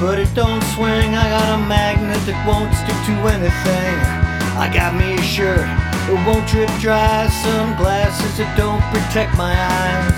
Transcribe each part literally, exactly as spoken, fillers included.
but it don't swing. I got a magnet that won't stick to anything. I got me a shirt, it won't drip dry. Sunglasses that don't protect my eyes.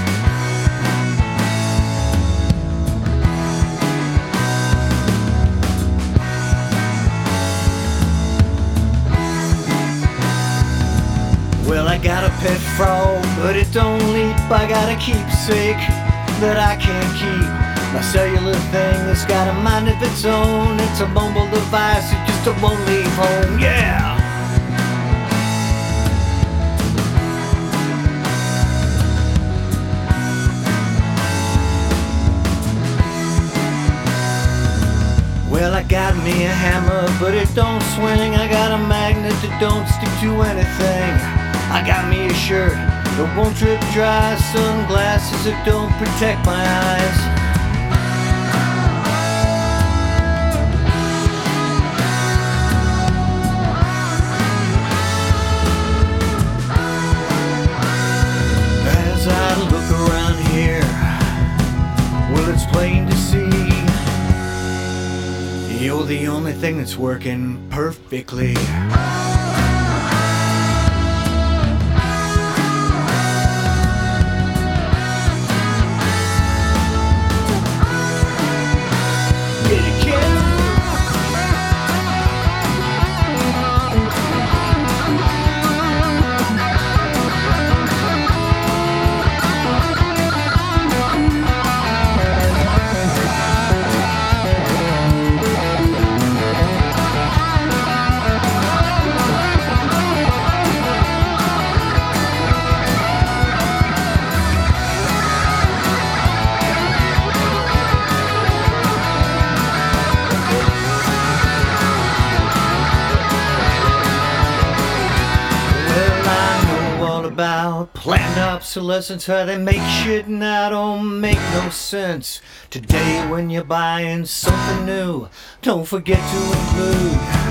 Well, I got a pet frog, but it don't leap. I got a keepsake that I can't keep. My cellular thing has got a mind of its own. It's a mobile device, it just won't leave home, yeah! Well, I got me a hammer, but it don't swing. I got a magnet that don't stick to anything. I got me a shirt that won't drip dry. Sunglasses that don't protect my eyes. As I look around here, well, it's plain to see you're the only thing that's working perfectly. About planned obsolescence, how they make shit now don't make no sense. Today when you're buying something new, don't forget to include